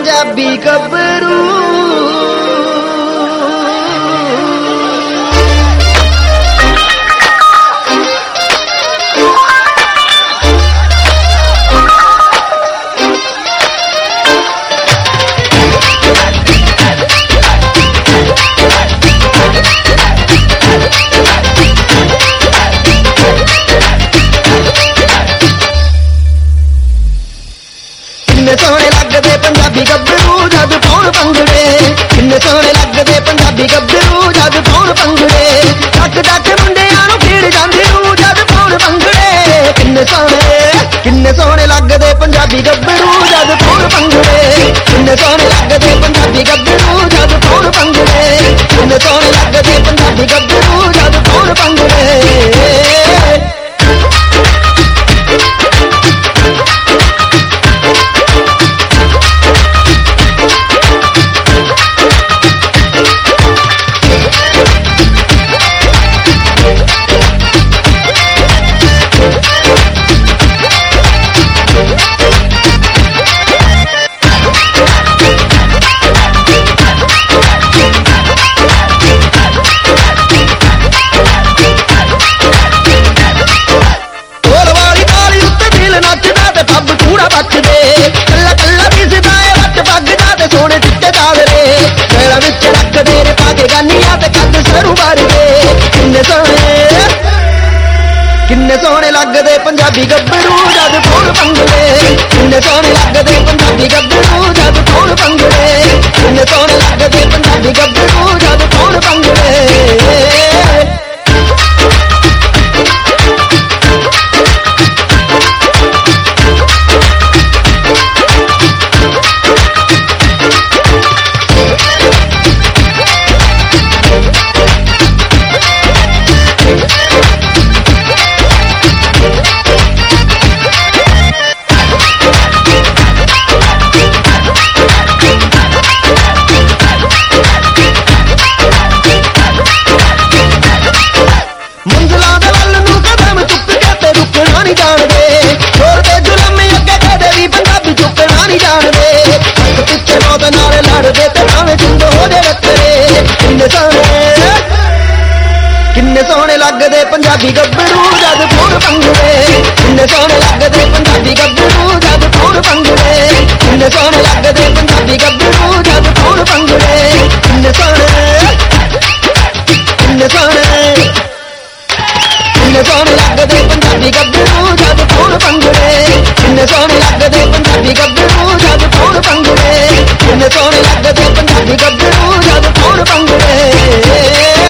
पंजाबी गभरू सोहने लगदे पंजाबी गभरू जद पाउण भंगड़े किन्ने सोहने लगदे पंजाबी गभरू जद पाउण भंगड़े टक टक मुंडियां नूं खीड़ जांदे रू जद पाउण भंगड़े किन्ने सोहने लगदे पंजाबी गभरू जद पाउण भंगड़े किन्ने सोहने लगदे पंजाबी गभरू जद पाउण भंगड़े किन्ने सोहने लगदे पंजाबी गभरू जद पाउण भंगड़े किन्ने सोहने लगदे पंजाबी गभरू जद पाउण भंगड़े किन्ने सोहने लगदे पंजाबी गभरू जद पाउण भंगड़े किन्ने सोहने लगदे पंजाबी गभरू जद पाउण भंगड़े किन्ने सोहने लगदे पंजाबी गभरू जद पाउण भंगड़े किन्ने सोहने लगदे पंजाबी गभरू जद पाउण भंगड़े किन्ने सोहने लगदे पंजाबी गभरू जद पाउण भंगड़े किन्ने सोहने लगदे पंजाबी गभरू जद पाउण भंगड़े किन्ने सोहने लगदे पंजाबी गभरू जद पाउण भंगड़े किन्ने सोहने